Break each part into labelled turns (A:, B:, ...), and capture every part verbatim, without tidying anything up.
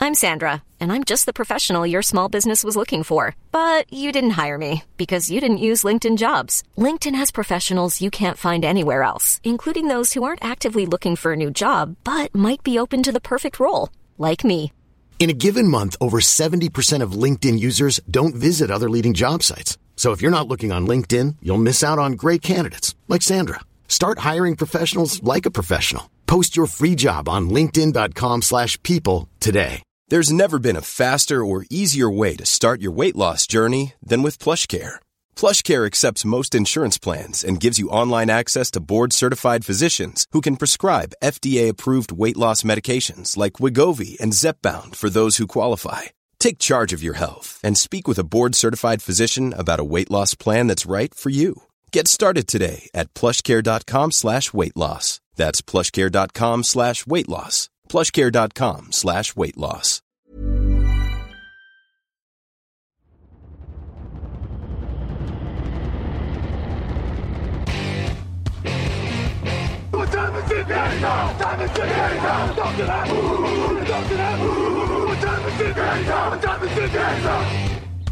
A: I'm Sandra, and I'm just the professional your small business was looking for. But you didn't hire me because you didn't use LinkedIn Jobs. LinkedIn has professionals you can't find anywhere else, including those who aren't actively looking for a new job, but might be open to the perfect role, like me.
B: In a given month, over seventy percent of LinkedIn users don't visit other leading job sites. So if you're not looking on LinkedIn, you'll miss out on great candidates like Sandra. Start hiring professionals like a professional. Post your free job on linkedin.com slash people today.
C: There's never been a faster or easier way to start your weight loss journey than with PlushCare. PlushCare accepts most insurance plans and gives you online access to board-certified physicians who can prescribe F D A-approved weight loss medications like Wegovy and Zepbound for those who qualify. Take charge of your health and speak with a board-certified physician about a weight loss plan that's right for you. Get started today at plushcare.com slash weight loss. That's plushcare.com slash weight loss. plushcare.com slash weight loss.
D: What time is it now? Time is it now? Talk to that. Talk to that. What time is it now? What time is it now?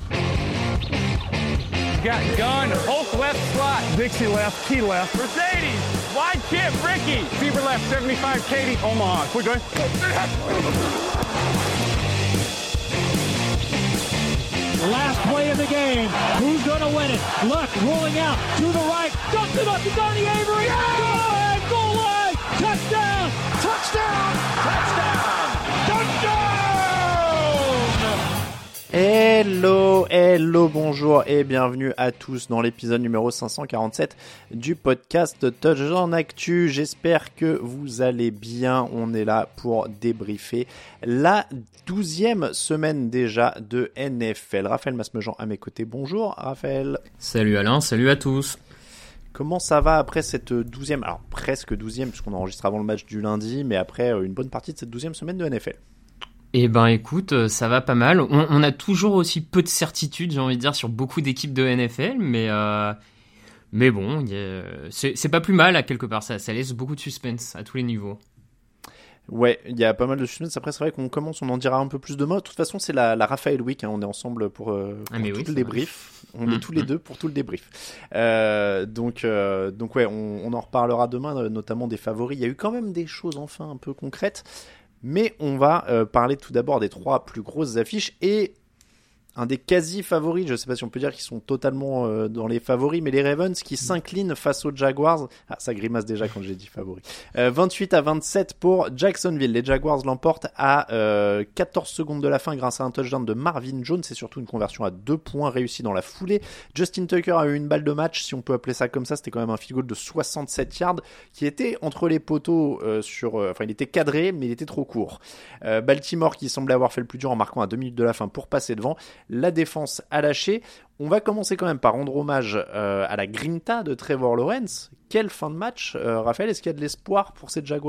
E: Got gun, Hulk left slot, Dixie left, Key left, Mercedes, wide chip, Ricky, Fever left, seventy-five, Katie, Omaha. We're good.
F: Last play of the game. Who's going to win it? Luck rolling out to the right. Dumps it up to Donnie Avery. Yeah! Go ahead, goal line. Touchdown. Touchdown. Touchdown. Touchdown.
G: Hello, hello, bonjour et bienvenue à tous dans l'épisode numéro cinq cent quarante-sept du podcast Touchdown Actu. J'espère que vous allez bien. On est là pour débriefer la douzième semaine déjà de N F L. Raphaël Masmejean à mes côtés. Bonjour Raphaël.
H: Salut Alain, salut à tous.
G: Comment ça va après cette douzième, alors presque douzième puisqu'on enregistre avant le match du lundi, mais après une bonne partie de cette douzième semaine de N F L?
H: Eh ben écoute, ça va pas mal. On, on a toujours aussi peu de certitude, j'ai envie de dire, sur beaucoup d'équipes de N F L, mais, euh, mais bon, y a, c'est, c'est pas plus mal à quelque part, ça, ça laisse beaucoup de suspense à tous les niveaux.
G: Ouais, il y a pas mal de suspense. Après, c'est vrai qu'on commence, on en dira un peu plus demain. De toute façon, c'est la, la Raphaël Week, hein. On est ensemble pour, euh, pour
H: ah mais
G: tout
H: oui,
G: le débrief. On mmh, est tous les
H: mmh.
G: deux pour tout le débrief. Euh, donc, euh, donc ouais, on, on en reparlera demain, notamment des favoris. Il y a eu quand même des choses enfin un peu concrètes. Mais on va euh, parler tout d'abord des trois plus grosses affiches et un des quasi-favoris, je ne sais pas si on peut dire qu'ils sont totalement euh, dans les favoris, mais les Ravens qui s'inclinent face aux Jaguars. Ah, ça grimace déjà quand j'ai dit favoris. Euh, vingt-huit à vingt-sept pour Jacksonville. Les Jaguars l'emportent à euh, quatorze secondes de la fin grâce à un touchdown de Marvin Jones. C'est surtout une conversion à deux points réussie dans la foulée. Justin Tucker a eu une balle de match, si on peut appeler ça comme ça. C'était quand même un field goal de soixante-sept yards qui était entre les poteaux euh, sur... Euh, enfin, il était cadré, mais il était trop court. Euh, Baltimore qui semblait avoir fait le plus dur en marquant à deux minutes de la fin pour passer devant. La défense a lâché. On va commencer quand même par rendre hommage euh, à la grinta de Trevor Lawrence. Quelle fin de match, euh, Raphaël, est-ce qu'il y a de l'espoir pour ces Jaguars ?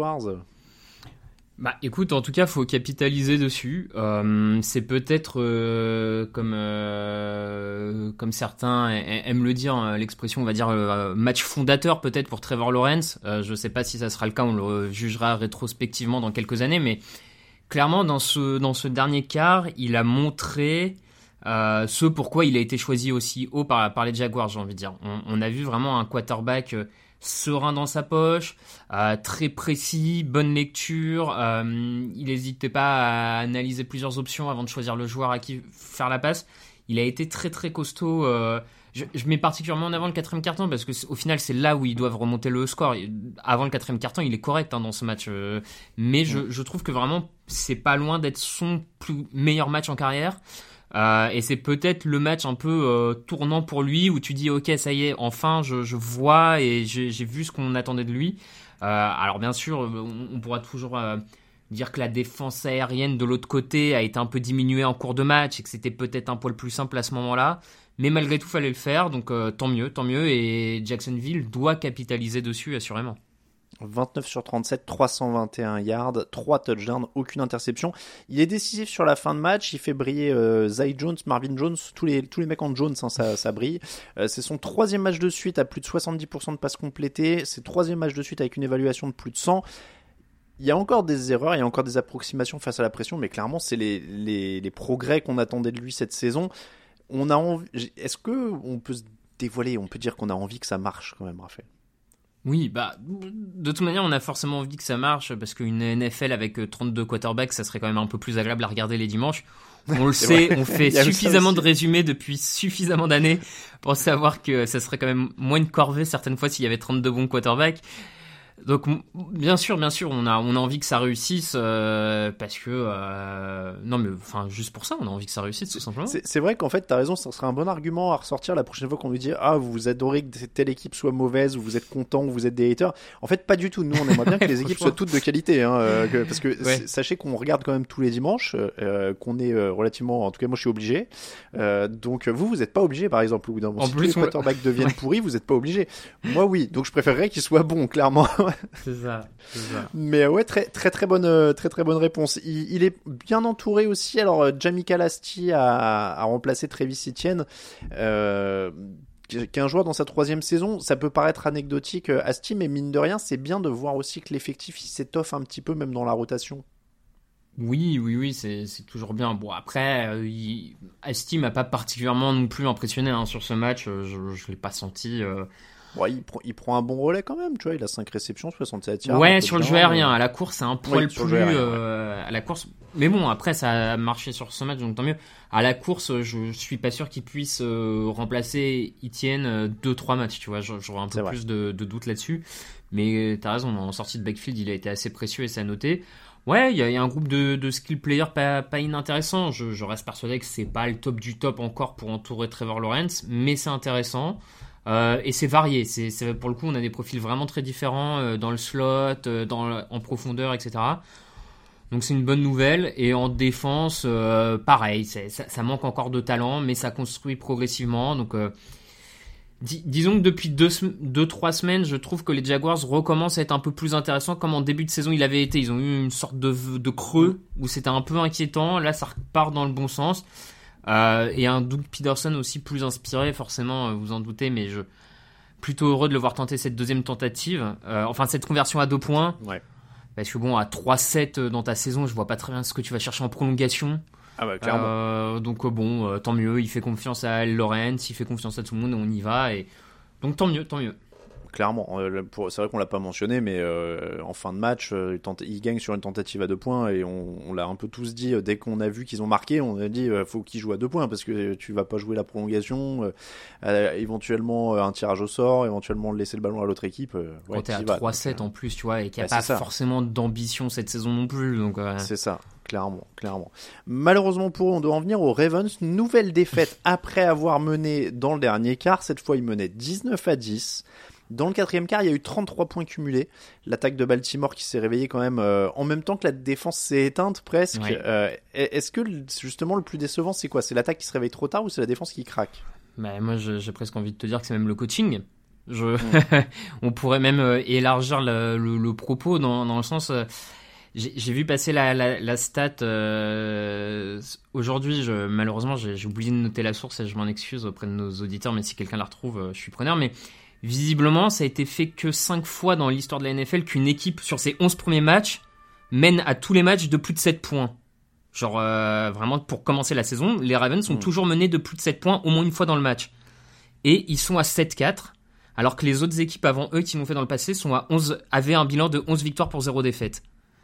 H: Bah écoute, en tout cas, faut capitaliser dessus. Euh, c'est peut-être euh, comme euh, comme certains aiment le dire, l'expression, on va dire euh, match fondateur peut-être pour Trevor Lawrence. Euh, je sais pas si ça sera le cas, on le jugera rétrospectivement dans quelques années, mais clairement dans ce dans ce dernier quart, il a montré Euh, ce pourquoi il a été choisi aussi haut par, par les Jaguars, j'ai envie de dire. On, on a vu vraiment un quarterback euh, serein dans sa poche, euh, très précis, bonne lecture. Euh, il n'hésitait pas à analyser plusieurs options avant de choisir le joueur à qui faire la passe. Il a été très très costaud. Euh, je, je mets particulièrement en avant le quatrième quart-temps parce que au final c'est là où ils doivent remonter le score. Avant le quatrième quart-temps, il est correct hein, dans ce match, euh, mais je, je trouve que vraiment c'est pas loin d'être son plus meilleur match en carrière. Euh, et c'est peut-être le match un peu euh, tournant pour lui où tu dis ok ça y est enfin je, je vois et j'ai, j'ai vu ce qu'on attendait de lui. Euh, alors bien sûr on, on pourra toujours euh, dire que la défense aérienne de l'autre côté a été un peu diminuée en cours de match et que c'était peut-être un poil plus simple à ce moment-là, mais malgré tout fallait le faire, donc euh, tant mieux tant mieux et Jacksonville doit capitaliser dessus assurément.
G: vingt-neuf sur trente-sept, trois cent vingt et un yards, trois touchdowns, aucune interception. Il est décisif sur la fin de match, il fait briller euh, Zay Jones, Marvin Jones, tous les, tous les mecs en Jones, hein, ça, ça brille. Euh, c'est son troisième match de suite à plus de soixante-dix pour cent de passes complétées, c'est troisième match de suite avec une évaluation de plus de cent. il y a encore des erreurs, il y a encore des approximations face à la pression, mais clairement, c'est les, les, les progrès qu'on attendait de lui cette saison. On a envie... Est-ce qu'on peut se dévoiler, on peut dire qu'on a envie que ça marche quand même, Raphaël?
H: Oui, bah, de toute manière, on a forcément envie que ça marche, parce qu'une N F L avec trente-deux quarterbacks, ça serait quand même un peu plus agréable à regarder les dimanches. On le sait, vrai. On fait suffisamment de résumés depuis suffisamment d'années pour savoir que ça serait quand même moins une corvée certaines fois s'il y avait trente-deux bons quarterbacks. Donc bien sûr, bien sûr, on a on a envie que ça réussisse euh, parce que euh, non mais enfin juste pour ça, on a envie que ça réussisse tout simplement.
G: C'est, c'est vrai qu'en fait, t'as raison, ça serait un bon argument à ressortir la prochaine fois qu'on nous dit ah vous adorez que telle équipe soit mauvaise ou vous êtes content ou vous êtes des haters. En fait, pas du tout. Nous, on aimerait bien que les équipes soient toutes de qualité, hein, euh, que, parce que ouais. Sachez qu'on regarde quand même tous les dimanches, euh, qu'on est euh, relativement, en tout cas moi je suis obligé. Euh, donc vous, vous êtes pas obligé, par exemple, ou dans si tous les quarterbacks deviennent ouais. pourris, vous êtes pas obligé. Moi oui, donc je préférerais qu'ils soient bons, clairement.
H: C'est ça. C'est ça.
G: Mais ouais, très très très bonne euh, très très bonne réponse. Il, il est bien entouré aussi. Alors euh, JaMycal Hasty a, a remplacé Travis Etienne, euh, qui est un joueur dans sa troisième saison. Ça peut paraître anecdotique, euh, Hasty, mais mine de rien, c'est bien de voir aussi que l'effectif il s'étoffe un petit peu même dans la rotation.
H: Oui, oui, oui, c'est c'est toujours bien. Bon après, euh, il... Hasty m'a pas particulièrement non plus impressionné hein, sur ce match. Je je l'ai pas senti. Euh...
G: Ouais, il, prend, il prend un bon relais quand même, tu vois, il a cinq réceptions, soixante-sept yards.
H: Ouais, sur le jeu aérien, à la course, c'est un poil
G: oui,
H: plus aérien, euh, ouais. à la course. Mais bon, après, ça a marché sur ce match, donc tant mieux. À la course, je suis pas sûr qu'il puisse euh, remplacer Etienne deux trois matchs, tu vois, j'aurais un peu c'est plus de, de doute là-dessus. Mais t'as raison, en sortie de backfield, il a été assez précieux et c'est à noter. Ouais, il y, y a un groupe de, de skill players pas, pas inintéressant. Je, je reste persuadé que c'est pas le top du top encore pour entourer Trevor Lawrence, mais c'est intéressant. Euh, et c'est varié, c'est, c'est, pour le coup on a des profils vraiment très différents euh, dans le slot, euh, dans, en profondeur, et cetera. Donc c'est une bonne nouvelle. Et en défense, euh, pareil, c'est, ça, ça manque encore de talent, mais ça construit progressivement. Donc euh, dis, disons que depuis deux, deux, trois semaines, je trouve que les Jaguars recommencent à être un peu plus intéressants comme en début de saison il avait été. Ils ont eu une sorte de, de creux où c'était un peu inquiétant. Là ça repart dans le bon sens. Euh, et un Doug Peterson aussi plus inspiré, forcément, vous en doutez, mais je plutôt heureux de le voir tenter cette deuxième tentative, euh, enfin cette conversion à deux points.
G: Ouais.
H: Parce que bon, à trois sept dans ta saison, je vois pas très bien ce que tu vas chercher en prolongation.
G: Ah bah clairement.
H: Euh, donc bon, euh, tant mieux, il fait confiance à Al Lawrence, il fait confiance à tout le monde, et on y va. Et donc tant mieux, tant mieux.
G: Clairement, c'est vrai qu'on l'a pas mentionné, mais euh, en fin de match, euh, il gagne sur une tentative à deux points et on, on l'a un peu tous dit dès qu'on a vu qu'ils ont marqué, on a dit euh, faut qu'ils jouent à deux points parce que tu vas pas jouer la prolongation, euh, euh, éventuellement un tirage au sort, éventuellement laisser le ballon à l'autre équipe. Euh,
H: Quand
G: ouais,
H: t'es à trois sept en plus, tu vois, et qu'il n'y a
G: bah,
H: pas forcément d'ambition cette saison non plus, donc. Euh...
G: C'est ça. Clairement, clairement. Malheureusement pour eux, on doit en venir aux Ravens. Nouvelle défaite après avoir mené dans le dernier quart. Cette fois, ils menaient dix-neuf à dix. Dans le quatrième quart, il y a eu trente-trois points cumulés. L'attaque de Baltimore qui s'est réveillée quand même euh, en même temps que la défense s'est éteinte presque.
H: Oui.
G: Euh, est-ce que justement le plus décevant, c'est quoi ? C'est l'attaque qui se réveille trop tard ou c'est la défense qui craque ?
H: Bah, moi, je, j'ai presque envie de te dire que c'est même le coaching. Je... Mmh. On pourrait même euh, élargir le, le, le propos dans, dans le sens... Euh... J'ai, j'ai vu passer la, la, la stat euh, aujourd'hui. Je, malheureusement, j'ai, j'ai oublié de noter la source et je m'en excuse auprès de nos auditeurs, mais si quelqu'un la retrouve, euh, je suis preneur. Mais visiblement, ça a été fait que cinq fois dans l'histoire de la N F L qu'une équipe, sur ses onze premiers matchs, mène à tous les matchs de plus de sept points. Genre, euh, vraiment, pour commencer la saison, les Ravens sont mmh. toujours menés de plus de sept points au moins une fois dans le match. Et ils sont à sept quatre, alors que les autres équipes avant eux qui l'ont fait dans le passé sont à onze, avaient un bilan de onze victoires pour zéro défaite.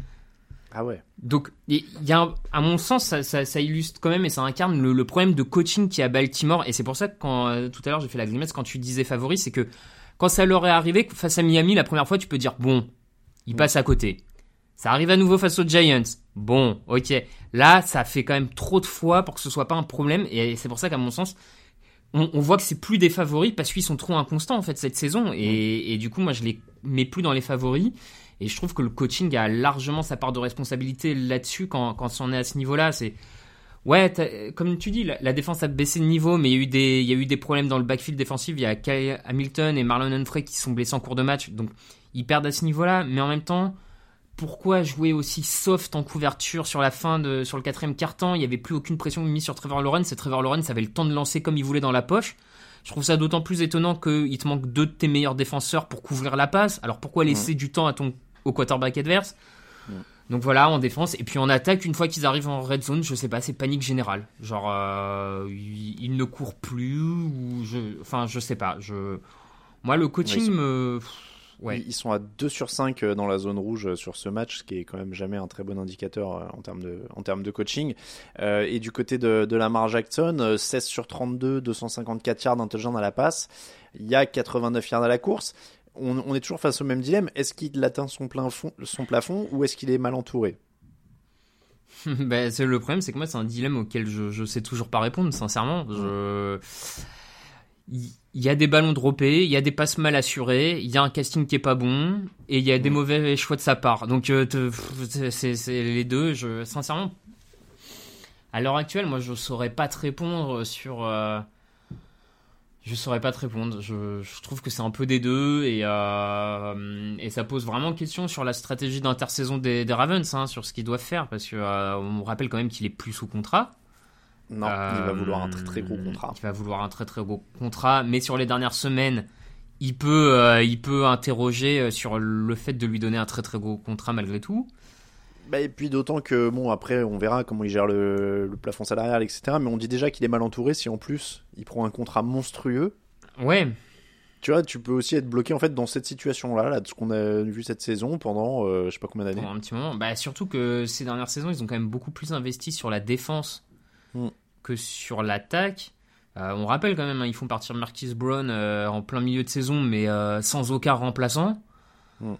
G: Ah ouais.
H: Donc, il y a, un, à mon sens, ça, ça, ça illustre quand même et ça incarne le, le problème de coaching qui est à Baltimore. Et c'est pour ça que quand euh, tout à l'heure j'ai fait la grimace quand tu disais favori, c'est que quand ça leur est arrivé face à Miami la première fois, tu peux dire bon, ils mmh. passent à côté. Ça arrive à nouveau face aux Giants. Bon, ok. Là, ça fait quand même trop de fois pour que ce soit pas un problème. Et c'est pour ça qu'à mon sens, on, on voit que c'est plus des favoris parce qu'ils sont trop inconstants en fait cette saison. Et, mmh. et du coup, moi, je les mets plus dans les favoris. Et je trouve que le coaching a largement sa part de responsabilité là-dessus quand, quand on est à ce niveau-là. C'est... Ouais, comme tu dis, la, la défense a baissé de niveau, mais il y a eu des, il y a eu des problèmes dans le backfield défensif. Il y a Kyle Hamilton et Marlon Humphrey qui sont blessés en cours de match. Donc, ils perdent à ce niveau-là. Mais en même temps, pourquoi jouer aussi soft en couverture sur la fin de, sur le quatrième quart-temps ? Il n'y avait plus aucune pression mise sur Trevor Lawrence. Et Trevor Lawrence avait le temps de lancer comme il voulait dans la poche. Je trouve ça d'autant plus étonnant qu'il te manque deux de tes meilleurs défenseurs pour couvrir la passe. Alors pourquoi laisser mmh. du temps à ton, au quarterback adverse ?
G: Mm.
H: Donc voilà, en défense. Et puis en attaque, une fois qu'ils arrivent en red zone, je sais pas, c'est panique générale. Genre, euh, ils, ils ne courent plus, ou je, enfin, je sais pas. Je, moi, le coaching
G: oui,
H: me, ouais.
G: Ils sont à deux sur cinq dans la zone rouge sur ce match, ce qui est quand même jamais un très bon indicateur en termes de, en termes de coaching. Euh, et du côté de, de Lamar Jackson, seize sur trente-deux, deux cent cinquante-quatre yards, un touchdown à la passe. Il y a quatre-vingt-neuf yards à la course. On, on est toujours face au même dilemme. Est-ce qu'il atteint son, plein fond, son plafond ou est-ce qu'il est mal entouré?
H: Ben, c'est le problème, c'est que moi, c'est un dilemme auquel je, je sais toujours pas répondre, sincèrement. Je... Il y a des ballons droppés, il y a des passes mal assurées, il y a un casting qui est pas bon, et il y a des mauvais choix de sa part. Donc, euh, te, c'est, c'est les deux. Je, sincèrement, à l'heure actuelle, moi, je saurais pas te répondre sur... Euh... Je saurais pas te répondre. Je, je trouve que c'est un peu des deux et, euh, et ça pose vraiment question sur la stratégie d'intersaison des, des Ravens, hein, sur ce qu'ils doivent faire, parce que euh, on rappelle quand même qu'il est plus sous contrat.
G: Non, euh, il va vouloir un très très gros contrat.
H: Il va vouloir un très très gros contrat, mais sur les dernières semaines, il peut euh, il peut interroger sur le fait de lui donner un très très gros contrat malgré tout.
G: Bah et puis d'autant que, bon, après, on verra comment il gère le, le plafond salarial, et cetera. Mais on dit déjà qu'il est mal entouré si en plus il prend un contrat monstrueux.
H: Ouais.
G: Tu vois, tu peux aussi être bloqué en fait dans cette situation-là, là, de ce qu'on a vu cette saison pendant euh, je sais pas combien d'années.
H: Pendant un petit moment. Bah, surtout que ces dernières saisons, ils ont quand même beaucoup plus investi sur la défense mm. que sur l'attaque. Euh, on rappelle quand même, hein, ils font partir Marquise Brown euh, en plein milieu de saison, mais euh, sans aucun remplaçant. Mm.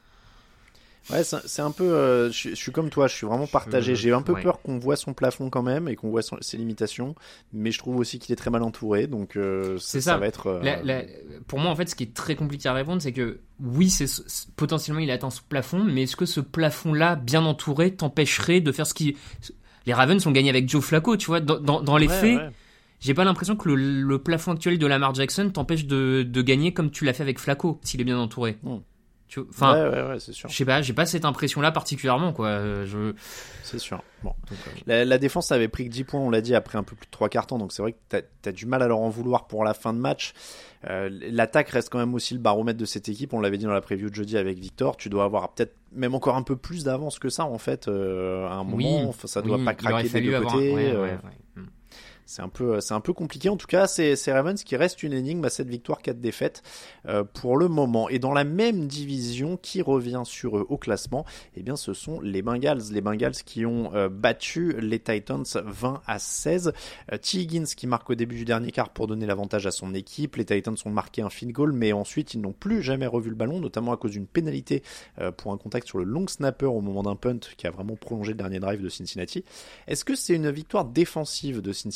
G: Ouais, c'est, c'est un peu. Euh, je, je suis comme toi, je suis vraiment partagé. J'ai un peu
H: ouais.
G: peur qu'on voit son plafond quand même et qu'on voit son, ses limitations, mais je trouve aussi qu'il est très mal entouré, donc euh,
H: c'est
G: ça,
H: ça.
G: ça va être. Euh...
H: La, la, pour moi, en fait, ce qui est très compliqué à répondre, c'est que oui, c'est, c'est potentiellement il atteint ce plafond, mais est-ce que ce plafond-là, bien entouré, t'empêcherait de faire ce qui. Les Ravens ont gagné avec Joe Flacco, tu vois. Dans, dans, dans les
G: ouais,
H: faits,
G: ouais.
H: J'ai pas l'impression que le, le plafond actuel de Lamar Jackson t'empêche de, de gagner comme tu l'as fait avec Flacco, s'il est bien entouré.
G: Mm.
H: Enfin,
G: ouais, ouais, ouais, c'est sûr.
H: Je sais pas, j'ai pas cette impression-là particulièrement, quoi. Je...
G: C'est sûr. Bon. Donc, euh... la, la défense avait pris que dix points, on l'a dit, après un peu plus de trois quarts temps, donc c'est vrai que t'as, t'as du mal à leur en vouloir pour la fin de match. Euh, l'attaque reste quand même aussi le baromètre de cette équipe, on l'avait dit dans la preview de jeudi avec Victor, tu dois avoir peut-être même encore un peu plus d'avance que ça, en fait, euh, à un moment,
H: oui,
G: enfin, ça doit
H: oui,
G: pas craquer des deux
H: avoir...
G: côtés.
H: Ouais,
G: euh...
H: ouais, ouais.
G: C'est un peu, c'est un peu compliqué. En tout cas, c'est, c'est Ravens qui reste une énigme à cette victoire, quatre défaites euh, pour le moment. Et dans la même division, qui revient sur eux au classement, eh bien, ce sont les Bengals. Les Bengals qui ont euh, battu les Titans vingt à seize. Euh, T. Higgins qui marque au début du dernier quart pour donner l'avantage à son équipe. Les Titans ont marqué un field goal, mais ensuite ils n'ont plus jamais revu le ballon, notamment à cause d'une pénalité euh, pour un contact sur le long snapper au moment d'un punt qui a vraiment prolongé le dernier drive de Cincinnati. Est-ce que c'est une victoire défensive de Cincinnati ?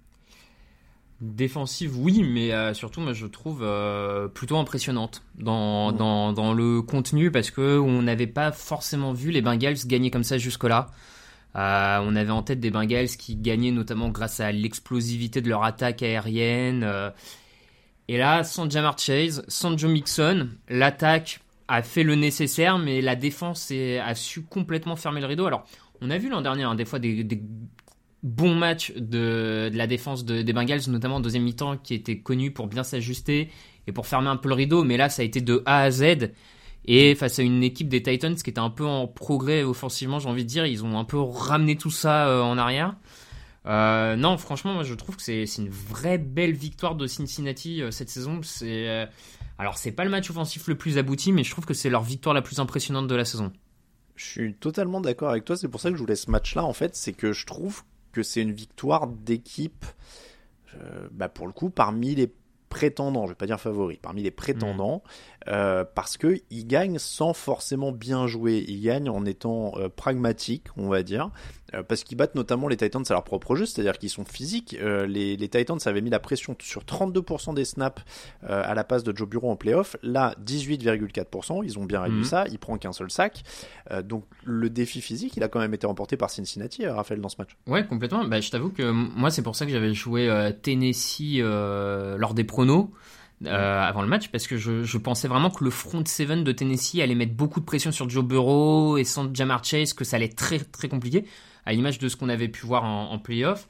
H: Défensive, oui, mais euh, surtout, moi, je trouve euh, plutôt impressionnante dans, mmh. dans, dans le contenu, parce qu'on n'avait pas forcément vu les Bengals gagner comme ça jusque-là. Euh, on avait en tête des Bengals qui gagnaient notamment grâce à l'explosivité de leur attaque aérienne. Euh, et là, sans Ja'Marr Chase, sans Joe Mixon, l'attaque a fait le nécessaire, mais la défense est, a su complètement fermer le rideau. Alors, on a vu l'an dernier, hein, des fois, des... des bon match de, de la défense de, des Bengals, notamment en deuxième mi-temps, qui était connu pour bien s'ajuster et pour fermer un peu le rideau, mais là ça a été de A à Z, et face à une équipe des Titans qui était un peu en progrès offensivement, j'ai envie de dire, ils ont un peu ramené tout ça euh, en arrière. Euh, non, franchement, moi je trouve que c'est, c'est une vraie belle victoire de Cincinnati euh, cette saison. C'est, euh, alors c'est pas le match offensif le plus abouti, mais je trouve que c'est leur victoire la plus impressionnante de la saison.
G: Je suis totalement d'accord avec toi, c'est pour ça que je voulais ce match-là, en fait, c'est que je trouve que c'est une victoire d'équipe, euh, bah pour le coup, parmi les prétendants, je vais pas dire favoris, parmi les prétendants, mmh. euh, parce que ils gagnent sans forcément bien jouer, ils gagnent en étant euh, pragmatiques, on va dire, euh, parce qu'ils battent notamment les Titans à leur propre jeu, c'est-à-dire qu'ils sont physiques. Euh, les, les Titans avaient mis la pression sur trente-deux pour cent des snaps euh, à la passe de Joe Burrow en playoff, là dix-huit virgule quatre pour cent, ils ont bien réduit mmh. ça, il prend qu'un seul sac, euh, donc le défi physique, il a quand même été remporté par Cincinnati, euh, Raphaël, dans ce match.
H: Ouais, complètement. Bah, je t'avoue que moi, c'est pour ça que j'avais joué euh, Tennessee euh, lors des pronos. Euh, avant le match, parce que je, je pensais vraiment que le front seven de Tennessee allait mettre beaucoup de pression sur Joe Burrow, et sans Ja'Marr Chase, que ça allait être très très compliqué, à l'image de ce qu'on avait pu voir en, en playoff.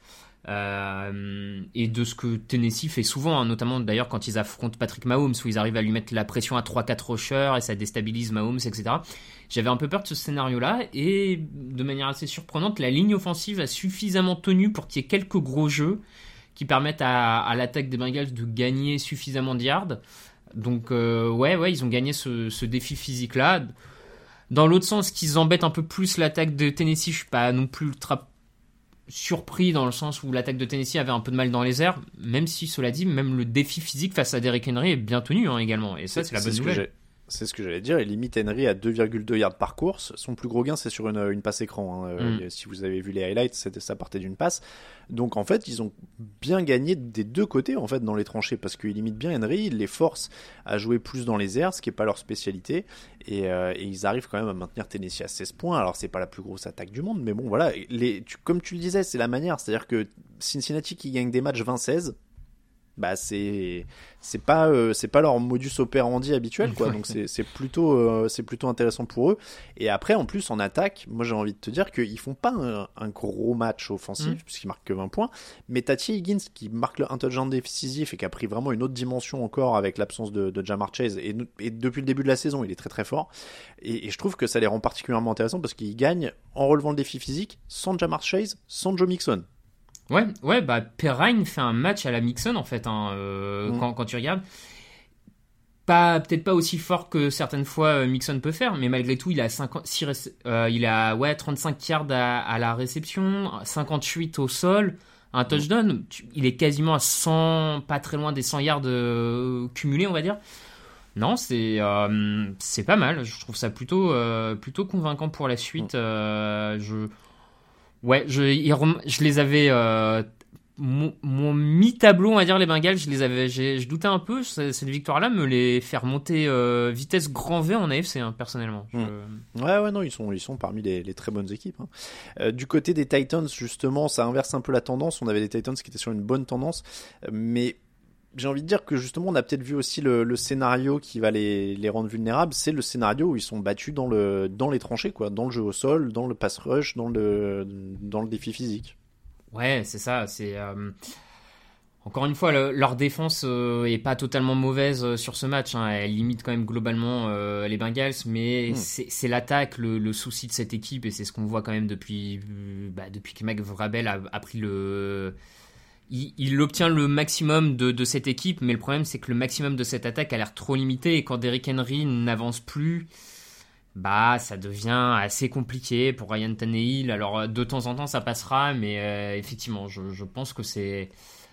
H: Euh, et de ce que Tennessee fait souvent, hein, notamment d'ailleurs quand ils affrontent Patrick Mahomes, où ils arrivent à lui mettre la pression à trois quatre rushers et ça déstabilise Mahomes, et cetera. J'avais un peu peur de ce scénario-là, et de manière assez surprenante, la ligne offensive a suffisamment tenu pour qu'il y ait quelques gros jeux qui permettent à, à l'attaque des Bengals de gagner suffisamment de yards. Donc euh, ouais, ouais, ils ont gagné ce, ce défi physique-là. Dans l'autre sens, qu'ils embêtent un peu plus l'attaque de Tennessee, je suis pas non plus ultra surpris dans le sens où l'attaque de Tennessee avait un peu de mal dans les airs, même si, cela dit, même le défi physique face à Derrick Henry est bien tenu, hein, également, et ça c'est, c'est la bonne nouvelle.
G: C'est ce que j'allais dire, il limite Henry à deux virgule deux yards par course. Son plus gros gain, c'est sur une, une passe écran, hein. mm. Si vous avez vu les highlights, c'était, ça partait d'une passe. Donc en fait, ils ont bien gagné des deux côtés en fait dans les tranchées, parce qu'ils limitent bien Henry, ils les forcent à jouer plus dans les airs, ce qui n'est pas leur spécialité, et, euh, et ils arrivent quand même à maintenir Tennessee à seize points. Alors c'est pas la plus grosse attaque du monde, mais bon voilà, les, tu, comme tu le disais, c'est la manière, c'est-à-dire que Cincinnati qui gagne des matchs vingt seize, bah c'est c'est pas euh, c'est pas leur modus operandi habituel, quoi. Donc c'est c'est plutôt euh, c'est plutôt intéressant pour eux. Et après en plus en attaque, moi j'ai envie de te dire qu'ils font pas un, un gros match offensif, mmh. puisqu'ils marquent que vingt points, mais t'as T. Higgins qui marque un touchdown décisif et qui a pris vraiment une autre dimension encore avec l'absence de, de Ja'Marr Chase, et, et depuis le début de la saison il est très très fort, et, et je trouve que ça les rend particulièrement intéressants parce qu'ils gagnent en relevant le défi physique sans Ja'Marr Chase, sans Joe Mixon.
H: Ouais, ouais, bah Perrine fait un match à la Mixon en fait, hein, euh, mmh. quand, quand tu regardes. Pas, peut-être pas aussi fort que certaines fois euh, Mixon peut faire, mais malgré tout, il a cinquante, six, euh, il a ouais trente-cinq yards à, à la réception, cinquante-huit au sol, un touchdown. Mmh. Tu, il est quasiment à cent, pas très loin des cent yards euh, cumulés, on va dire. Non, c'est euh, c'est pas mal. Je trouve ça plutôt euh, plutôt convaincant pour la suite. Mmh. Euh, je Ouais, je, je les avais... Euh, mon, mon mi-tableau, on va dire, les Bengals, je les avais... J'ai, je doutais un peu, cette victoire-là me les fait remonter euh, vitesse grand V en A F C, hein, personnellement. Je...
G: Mmh. Ouais, ouais, non, ils sont, ils sont parmi les, les très bonnes équipes. Hein. Euh, du côté des Titans, justement, ça inverse un peu la tendance. On avait des Titans qui étaient sur une bonne tendance, mais... J'ai envie de dire que justement on a peut-être vu aussi le, le scénario qui va les, les rendre vulnérables, c'est le scénario où ils sont battus dans, le, dans les tranchées, quoi, dans le jeu au sol, dans le pass rush, dans le, dans le défi physique.
H: Ouais, c'est ça. C'est, euh... Encore une fois, le, leur défense euh, est pas totalement mauvaise euh, sur ce match, hein. Elle limite quand même globalement euh, les Bengals, mais mmh. c'est, c'est l'attaque, le, le souci de cette équipe, et c'est ce qu'on voit quand même depuis, bah, depuis que Mike Vrabel a, a pris le... Il, il obtient le maximum de, de cette équipe, mais le problème c'est que le maximum de cette attaque a l'air trop limité, et quand Derrick Henry n'avance plus, bah ça devient assez compliqué pour Ryan Tannehill. Alors de temps en temps ça passera, mais euh, effectivement je, je pense que c'est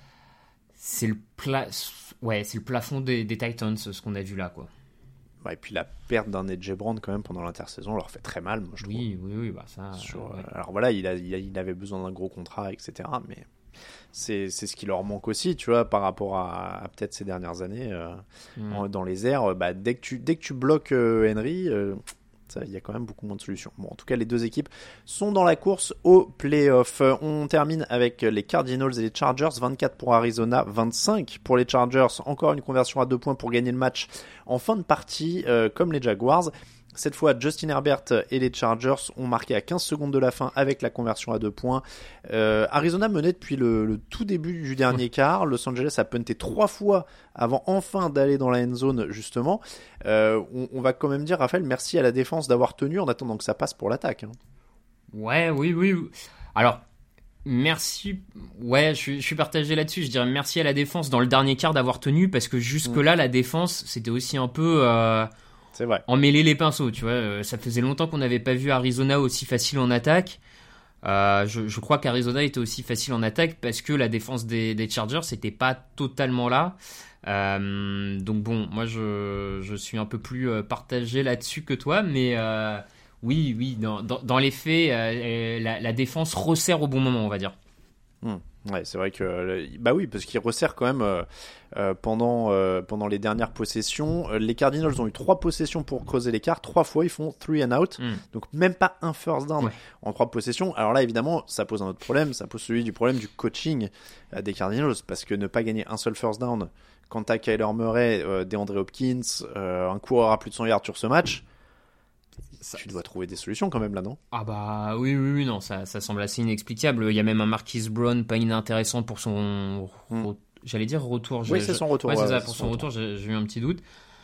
H: c'est le pla... ouais c'est le plafond des, des Titans, ce qu'on a vu là, quoi.
G: Ouais, et puis la perte d'un A J Brown quand même pendant l'intersaison leur fait très mal, moi je trouve.
H: Oui oui oui bah ça.
G: Sur,
H: ouais.
G: Alors voilà, il a, il a il avait besoin d'un gros contrat, et cetera. Mais c'est c'est ce qui leur manque aussi, tu vois, par rapport à, à peut-être ces dernières années euh, mmh. en, dans les airs. Bah dès que tu dès que tu bloques euh, Henry, euh, il y a quand même beaucoup moins de solutions. Bon, en tout cas, les deux équipes sont dans la course au play-off. On termine avec les Cardinals et les Chargers. vingt-quatre pour Arizona, vingt-cinq pour les Chargers. Encore une conversion à deux points pour gagner le match en fin de partie, euh, comme les Jaguars. Cette fois, Justin Herbert et les Chargers ont marqué à quinze secondes de la fin avec la conversion à deux points. Euh, Arizona menait depuis le, le tout début du dernier quart. Los Angeles a punté trois fois avant enfin d'aller dans la end zone, justement. Euh, on, on va quand même dire, Raphaël, merci à la défense d'avoir tenu en attendant que ça passe pour l'attaque. Hein.
H: Ouais, oui, oui. Alors, merci. Ouais, je suis, je suis partagé là-dessus. Je dirais merci à la défense dans le dernier quart d'avoir tenu, parce que jusque-là, mmh. la défense, c'était aussi un peu... Euh...
G: C'est vrai.
H: Emmêler les pinceaux, tu vois. Ça faisait longtemps qu'on n'avait pas vu Arizona aussi facile en attaque. Euh, je, je crois qu'Arizona était aussi facile en attaque parce que la défense des, des Chargers n'était pas totalement là. Euh, donc bon, moi je, je suis un peu plus partagé là-dessus que toi, mais euh, oui, oui, dans, dans, dans les faits, euh, la, la défense resserre au bon moment, on va dire.
G: Mmh. Ouais, c'est vrai que bah oui, parce qu'ils resserrent quand même euh, euh, pendant euh, pendant les dernières possessions. Les Cardinals ont eu trois possessions pour creuser l'écart. Trois fois, ils font three and out, mm. donc même pas un first down ouais. en trois possessions. Alors là, évidemment, ça pose un autre problème. Ça pose celui du problème du coaching euh, des Cardinals, parce que ne pas gagner un seul first down quand t'as Kyler Murray, euh, DeAndre Hopkins, euh, un coureur à plus de cent yards sur ce match, Ça, tu dois trouver des solutions quand même là, non?
H: Ah bah oui, oui, oui, non, ça, ça semble assez inexplicable. Il y a même un Marquise Brown pas inintéressant pour son, mm. re... j'allais dire retour.
G: Oui, je... c'est son retour.
H: Ouais,
G: ouais,
H: c'est ça,
G: c'est
H: pour
G: son
H: son
G: retour,
H: retour, j'ai, j'ai eu un petit doute.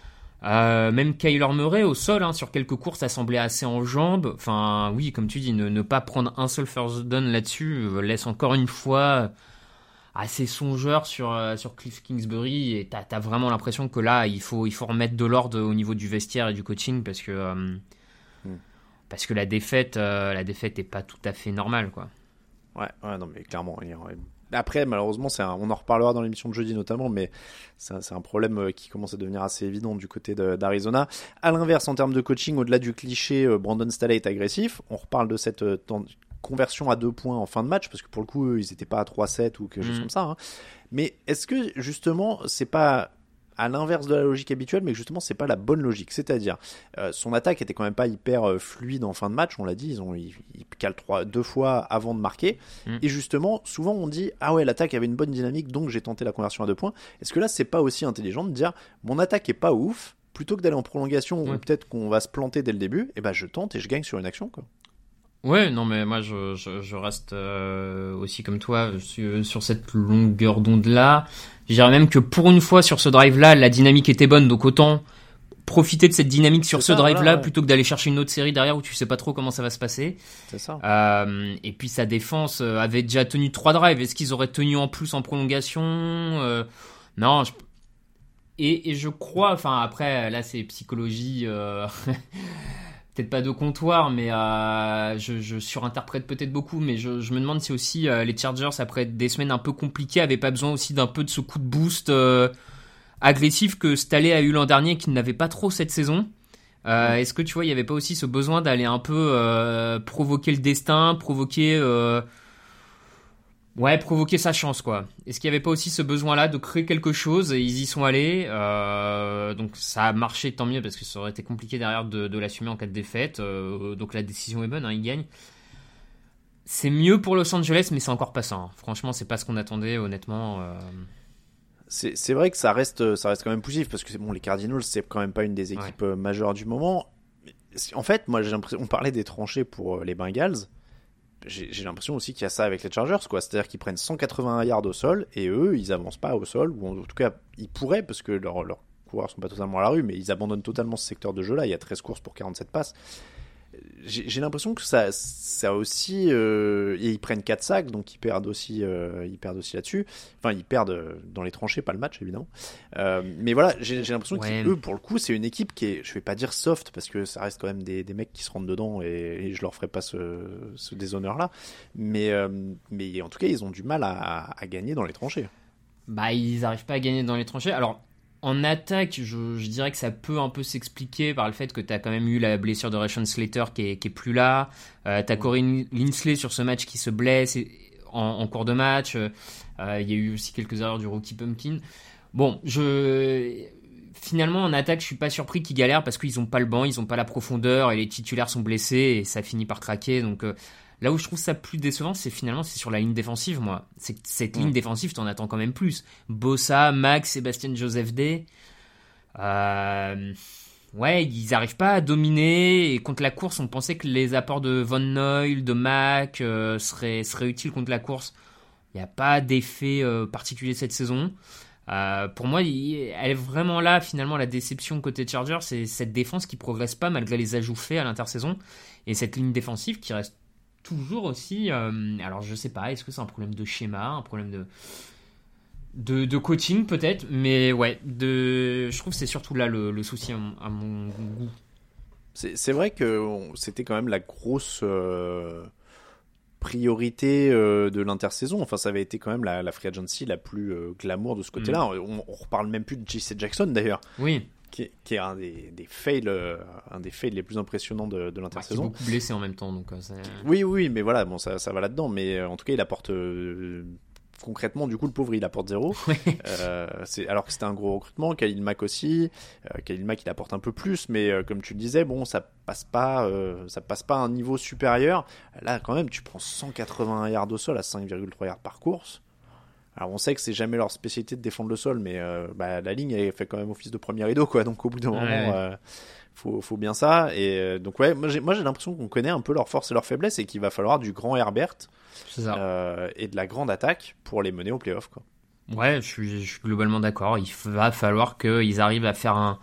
H: Euh, même Kyler Murray au sol, hein, sur quelques courses, ça semblait assez en jambes. Enfin, oui, comme tu dis, ne, ne pas prendre un seul first down là-dessus euh, laisse encore une fois assez songeur sur euh, sur Cliff Kingsbury, et t'as, t'as vraiment l'impression que là, il faut il faut remettre de l'ordre au niveau du vestiaire et du coaching, parce que euh, mm. parce que la défaite euh, la défaite est pas tout à fait normale, quoi.
G: Ouais, ouais, non, mais clairement. Après, malheureusement, c'est un... on en reparlera dans l'émission de jeudi notamment, mais c'est un, c'est un problème qui commence à devenir assez évident du côté de, d'Arizona. À l'inverse, en termes de coaching, au-delà du cliché Brandon Staley est agressif, on reparle de cette euh, conversion à deux points en fin de match, parce que pour le coup, eux, ils n'étaient pas à trois sept ou quelque chose mmh. comme ça. Hein. Mais est-ce que, justement, c'est pas à l'inverse de la logique habituelle, mais que justement, c'est pas la bonne logique? C'est-à-dire, euh, son attaque était quand même pas hyper euh, fluide en fin de match, on l'a dit, ils ont ils, ils calent trois, deux fois avant de marquer. Mmh. Et justement, souvent, on dit, ah ouais, l'attaque avait une bonne dynamique, donc j'ai tenté la conversion à deux points. Est-ce que là, c'est pas aussi intelligent de dire, mon attaque est pas ouf, plutôt que d'aller en prolongation, ouais. ou peut-être qu'on va se planter dès le début, et ben je tente et je gagne sur une action, quoi.
H: Ouais, non, mais moi, je, je, je reste euh, aussi comme toi sur, sur cette longueur d'onde-là. Je dirais même que pour une fois, sur ce drive-là, la dynamique était bonne, donc autant profiter de cette dynamique sur c'est ce ça, drive-là, voilà, ouais. plutôt que d'aller chercher une autre série derrière où tu sais pas trop comment ça va se passer.
G: C'est ça.
H: Euh, et puis sa défense avait déjà tenu trois drives. Est-ce qu'ils auraient tenu en plus en prolongation? euh, Non, je... Et, et je crois, enfin après, là c'est psychologie... Euh... peut-être pas de comptoir, mais euh, je, je surinterprète peut-être beaucoup, mais je, je me demande si aussi euh, les Chargers, après des semaines un peu compliquées, avaient pas besoin aussi d'un peu de ce coup de boost euh, agressif que Staley a eu l'an dernier, qu'il n'avait pas trop cette saison. Euh, est-ce que tu vois, il y avait pas aussi ce besoin d'aller un peu euh, provoquer le destin, provoquer... Euh, Ouais, provoquer sa chance, quoi. Est-ce qu'il n'y avait pas aussi ce besoin-là de créer quelque chose, et ils y sont allés, euh, donc ça a marché, tant mieux, parce que ça aurait été compliqué derrière de, de l'assumer en cas de défaite, euh, donc la décision est bonne, hein, ils gagnent. C'est mieux pour Los Angeles, mais c'est encore pas ça, hein. Franchement, c'est pas ce qu'on attendait, honnêtement. Euh...
G: C'est, c'est vrai que ça reste, ça reste quand même poussif, parce que c'est bon, les Cardinals, c'est quand même pas une des équipes ouais. majeures du moment. En fait, moi, j'ai l'impression, on parlait des tranchées pour les Bengals. J'ai, j'ai l'impression aussi qu'il y a ça avec les Chargers, quoi. C'est-à-dire qu'ils prennent cent quatre-vingts yards au sol, et eux, ils avancent pas au sol, ou en tout cas, ils pourraient, parce que leurs leur coureurs sont pas totalement à la rue, mais ils abandonnent totalement ce secteur de jeu-là. Il y a treize courses pour quarante-sept passes. J'ai, j'ai l'impression que ça, ça aussi, euh, et ils prennent quatre sacs, donc ils perdent aussi, euh, ils perdent aussi là-dessus. Enfin, ils perdent dans les tranchées, pas le match évidemment. Euh, mais voilà, j'ai, j'ai l'impression ouais. qu'eux, pour le coup, c'est une équipe qui est, je vais pas dire soft, parce que ça reste quand même des, des mecs qui se rentrent dedans, et, et je leur ferai pas ce, ce déshonneur-là. Mais, euh, mais en tout cas, ils ont du mal à, à gagner dans les tranchées.
H: Bah, ils arrivent pas à gagner dans les tranchées. Alors. En attaque, je, je dirais que ça peut un peu s'expliquer par le fait que tu as quand même eu la blessure de Rashawn Slater qui est, qui est plus là. Euh, tu as Corey Linsley sur ce match qui se blesse et, en, en cours de match. Il euh, y a eu aussi quelques erreurs du rookie Pumpkin. Bon, je... finalement, en attaque, je suis pas surpris qu'ils galèrent parce qu'ils ont pas le banc, ils ont pas la profondeur et les titulaires sont blessés et ça finit par craquer. Donc... Euh, Là où je trouve ça plus décevant, c'est finalement c'est sur la ligne défensive, moi. C'est que cette ligne défensive, t'en attends quand même plus. Bosa, Max, Sébastien Joseph Day. Euh... Ouais, ils n'arrivent pas à dominer. Et contre la course, on pensait que les apports de Von Noy, de Mac euh, seraient, seraient utiles contre la course. Il n'y a pas d'effet euh, particulier cette saison. Euh, pour moi, il, elle est vraiment là, finalement, la déception côté Chargers. C'est cette défense qui progresse pas malgré les ajouts faits à l'intersaison. Et cette ligne défensive qui reste toujours aussi, euh, alors je sais pas, est-ce que c'est un problème de schéma, un problème de de, de coaching peut-être, mais ouais, de, je trouve que c'est surtout là le, le souci à mon, à mon goût.
G: C'est, c'est vrai que on, c'était quand même la grosse euh, priorité euh, de l'intersaison. Enfin, ça avait été quand même la, la free agency la plus euh, glamour de ce côté-là. Mm. On, on reparle même plus de J C Jackson d'ailleurs.
H: Oui.
G: Qui est, qui est un des, des fails, euh, un des fails les plus impressionnants de, de l'intersaison.
H: Ouais, qui est beaucoup blessé en même temps, donc. Euh, c'est...
G: Oui, oui, mais voilà, bon, ça, ça va là-dedans. Mais euh, en tout cas, il apporte euh, concrètement, du coup, le pauvre, il apporte zéro. euh, c'est, alors que c'était un gros recrutement. Khalil Mack aussi. Euh, Khalil Mack, il apporte un peu plus, mais euh, comme tu le disais, bon, ça passe pas, euh, ça passe pas à un niveau supérieur. Là, quand même, tu prends cent quatre-vingts yards au sol à cinq virgule trois yards par course. Alors on sait que c'est jamais leur spécialité de défendre le sol, mais euh, bah, la ligne elle fait quand même office de premier rideau, quoi. Donc au bout d'un ouais. moment, euh, faut, faut bien ça. Et euh, donc ouais, moi j'ai, moi j'ai l'impression qu'on connaît un peu leurs forces et leurs faiblesses et qu'il va falloir du grand Herbert
H: C'est ça.
G: Euh, et de la grande attaque pour les mener au play-off, quoi.
H: Ouais, je suis, je suis globalement d'accord. Il va falloir qu'ils arrivent à faire un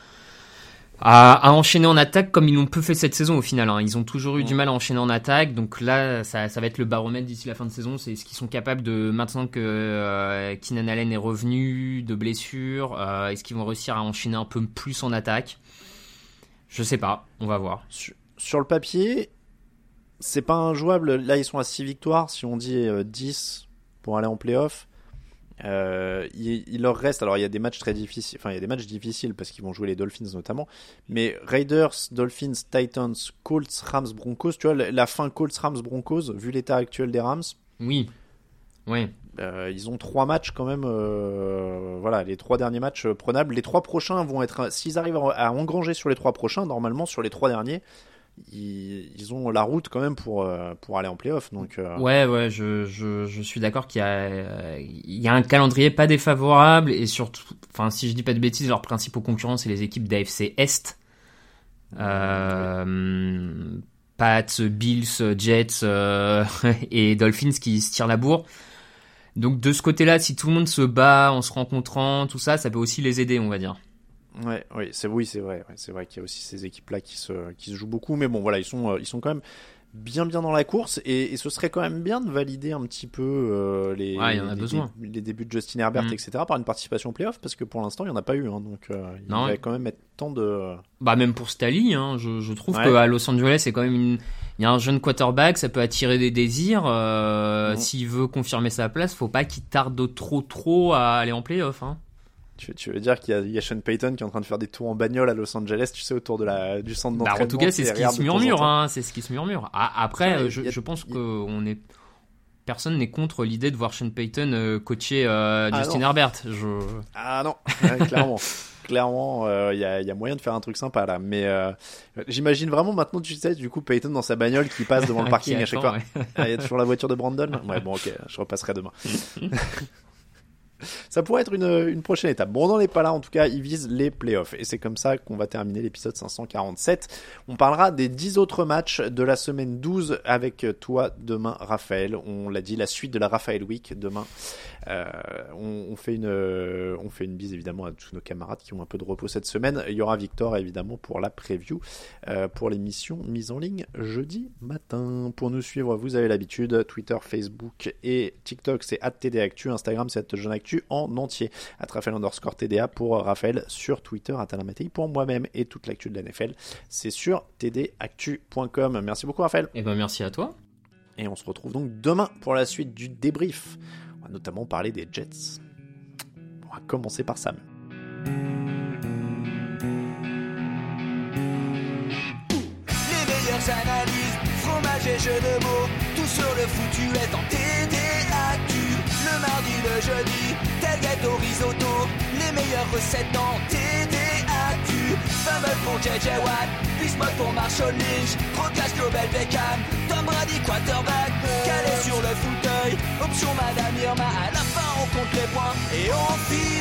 H: À, à enchaîner en attaque comme ils l'ont peu fait cette saison au final. Hein. Ils ont toujours eu mmh. du mal à enchaîner en attaque, donc là ça, ça va être le baromètre d'ici la fin de saison. C'est ce qu'ils sont capables de, maintenant que euh, Keenan Allen est revenu de blessure, euh, est-ce qu'ils vont réussir à enchaîner un peu plus en attaque? Je sais pas, on va voir.
G: Sur, sur le papier, c'est pas injouable. Là ils sont à six victoires, si on dit euh, dix pour aller en play-off. Euh, il, il leur reste, alors il y a des matchs très difficiles, enfin il y a des matchs difficiles parce qu'ils vont jouer les Dolphins notamment, mais Raiders, Dolphins, Titans, Colts, Rams, Broncos, tu vois la fin Colts, Rams, Broncos, vu l'état actuel des Rams.
H: Oui, oui.
G: Euh, ils ont trois matchs quand même, euh, voilà, les trois derniers matchs euh, prenables. Les trois prochains vont être, s'ils arrivent à, à engranger sur les trois prochains, normalement sur les trois derniers. Ils, ils ont la route quand même pour, pour aller en play-off. Donc, euh...
H: Ouais, ouais, je, je, je suis d'accord qu'il y a, il y a un calendrier pas défavorable et surtout, enfin, si je dis pas de bêtises, leurs principaux concurrents, c'est les équipes d'A F C Est. Euh, oui. Pats, Bills, Jets euh, et Dolphins qui se tirent la bourre. Donc, de ce côté-là, si tout le monde se bat en se rencontrant, tout ça, ça peut aussi les aider, on va dire.
G: Ouais, oui, c'est oui, c'est vrai, ouais, c'est vrai qu'il y a aussi ces équipes-là qui se qui se jouent beaucoup, mais bon, voilà, ils sont euh, ils sont quand même bien bien dans la course et, et ce serait quand même bien de valider un petit peu euh, les,
H: ouais, il y en a
G: les,
H: besoin.
G: les, les débuts de Justin Herbert, mmh. et cetera par une participation au play-off parce que pour l'instant il y en a pas eu, hein, donc euh, il non, va quand même être temps de.
H: Bah même pour Staley, hein, je je trouve
G: ouais.
H: qu'à Los Angeles c'est quand même une il y a un jeune quarterback, ça peut attirer des désirs. Euh, mmh. S'il veut confirmer sa place, faut pas qu'il tarde trop trop à aller en play-off, hein.
G: Tu, tu veux dire qu'il y a, il y a Sean Payton qui est en train de faire des tours en bagnole à Los Angeles, tu sais, autour de la, du centre d'entraînement.
H: Bah, en tout cas, c'est ce qui se murmure, hein, c'est ce qui se murmure. Ah, après, ouais, je, a, je pense a... que on est... personne n'est contre l'idée de voir Sean Payton euh, coacher euh, ah, Justin non. Herbert. Je...
G: Ah non, ouais, clairement. Clairement, il euh, y, a, y a moyen de faire un truc sympa là. Mais euh, j'imagine vraiment maintenant, tu sais, du coup, Payton dans sa bagnole qui passe devant le parking à chaque fois. Il ouais. y a toujours la voiture de Brandon. Ouais, bon, ok, je repasserai demain. Ça pourrait être une, une prochaine étape. Bon, on n'en est pas là, en tout cas, ils visent les playoffs. Et c'est comme ça qu'on va terminer l'épisode cinq cent quarante-sept. On parlera des dix autres matchs de la semaine douze avec toi demain, Raphaël. On l'a dit, la suite de la Raphaël Week demain. Euh, on, on, fait une, euh, on fait une bise évidemment à tous nos camarades qui ont un peu de repos cette semaine. Il y aura Victor évidemment pour la preview, euh, pour l'émission mise en ligne jeudi matin. Pour nous suivre, vous avez l'habitude, Twitter, Facebook et TikTok c'est arobase T D Actu, Instagram c'est arobase Jeune Actu en entier, at Raphaël underscore T D A pour Raphaël, sur Twitter at Alain Mattei pour moi-même, et toute l'actu de la N F L c'est sur t d actu point com. Merci beaucoup Raphaël.
H: Et ben merci à toi.
G: Et on se retrouve donc demain pour la suite du débrief. On va notamment parler des Jets. On va commencer par Sam.
I: Les meilleures analyses, fromage et jeux de mots, tout sur le foutu est en T D Actu. Le mardi, le jeudi, tel gâteau risotto, les meilleures recettes dans T D Actu. Fumble pour J J Watt, Bismuth pour Marshall Lynch, Procast Global Beckham, Tom Brady quarterback, calé sur le fauteuil, option Madame Irma, à la fin on compte les points et on finit